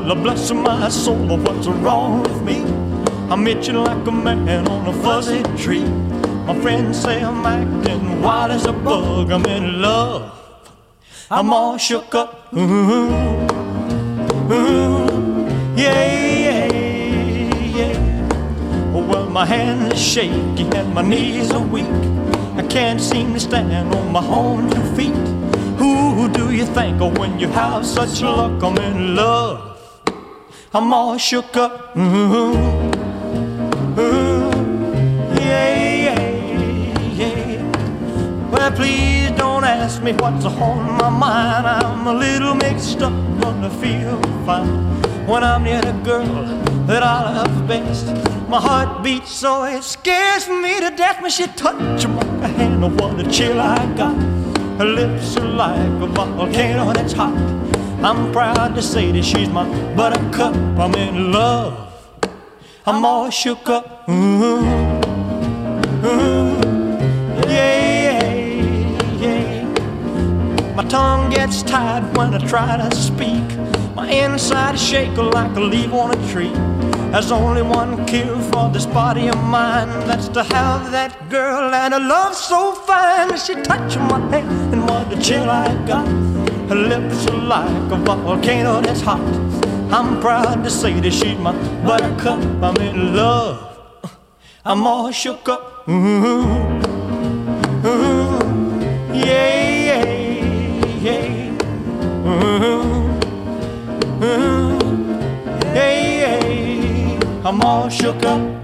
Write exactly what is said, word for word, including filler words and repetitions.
Lord bless my soul, what's wrong with me? I'm itching like a man on a fuzzy tree. My friends say I'm acting wild as a bug. I'm in love, I'm all shook up. Ooh, ooh, yeah, yeah, yeah. Well, my hands are shaky and my knees are weak. I can't seem to stand on my own two feet. Who do you think of when you have such luck? I'm in love, I'm all shook up. Ooh, ooh, yeah, yeah, yeah. Well, please don't ask me what's on my mind. I'm a little mixed up, but I feel fine when I'm near the girl that I love best. My heart beats so it scares me to death when she touches my hand. Oh, what a chill I got. Her lips are like a volcano that's hot. I'm proud to say that she's my buttercup. I'm in love, I'm all shook up. Ooh, ooh, yeah, yeah, yeah. My tongue gets tied when I try to speak. My inside is shaking like a leaf on a tree. There's only one cure for this body of mine, that's to have that girl and a love so fine. She touched my hand and what a chill I got. Her lips are like a volcano that's hot. I'm proud to say that she's my buttercup. I'm in love, I'm all shook up. Ooh, ooh, yeah, yeah, yeah. Ooh, ooh, yeah, yeah. I'm all shook up.